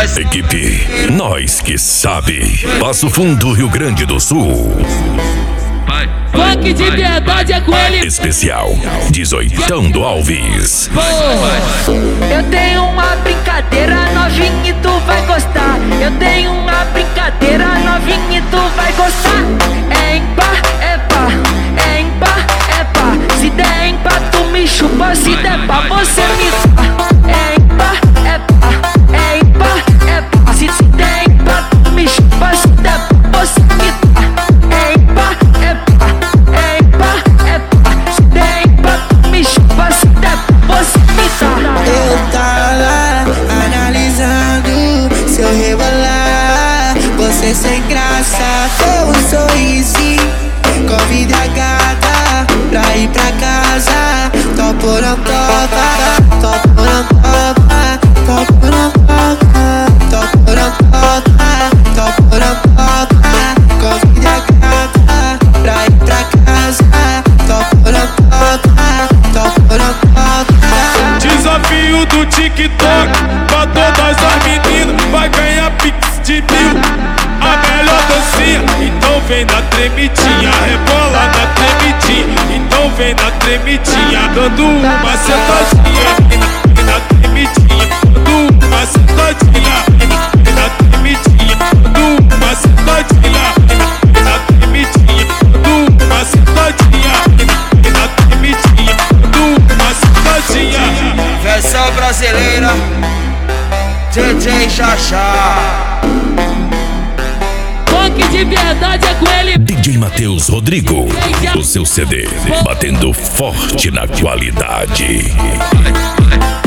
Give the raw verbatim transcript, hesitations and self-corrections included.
nós. Equipe Nós Que Sabe. Passo Fundo, Rio Grande do Sul. Vai, Funk de verdade é com ele. Especial dezoitão do Alves. Eu tenho uma brincadeira novinha e tu vai gostar. Eu tenho uma brincadeira novinha e tu vai gostar. É empá, é pá, é empá, é pá. Se der empá tu me chupa, se der pá você me dá. É empá, é pá, é empá, é pá. Se se der empá tu me chupa, se der pá você me dá. É empá, é pá, é empá, é pá. Se der empá tu me chupa, se der pá você me dá. Eu tava analisando se eu rebolar, você sem graça, com um sorrisinho, convida a gata pra ir pra casa. Topo não topa, topo não topa, topo não topa, topo não topa, topo não topa, convida a gata pra ir pra casa. Topo não topa, topo não topa. Desafio do TikTok pra todas as meninas, vai ganhar pix de mil, a melhor dancinha. Então vem na tremidinha, rebola na tremidinha. Então vem na tremidinha, dando uma sentadinha. Vem na, vem na tremidinha, dando uma sentadinha. Vem na, vem na tremidinha, dando uma sentadinha. Vem na, vem na tremidinha, dando uma sentadinha. Vem na, vem na tremidinha, dando uma sentadinha. versão brasileira, D J Xaxá. Funk de verdade é com ele. D J Matheus Rodrigo. O seu C D batendo forte na qualidade. Vai, vai.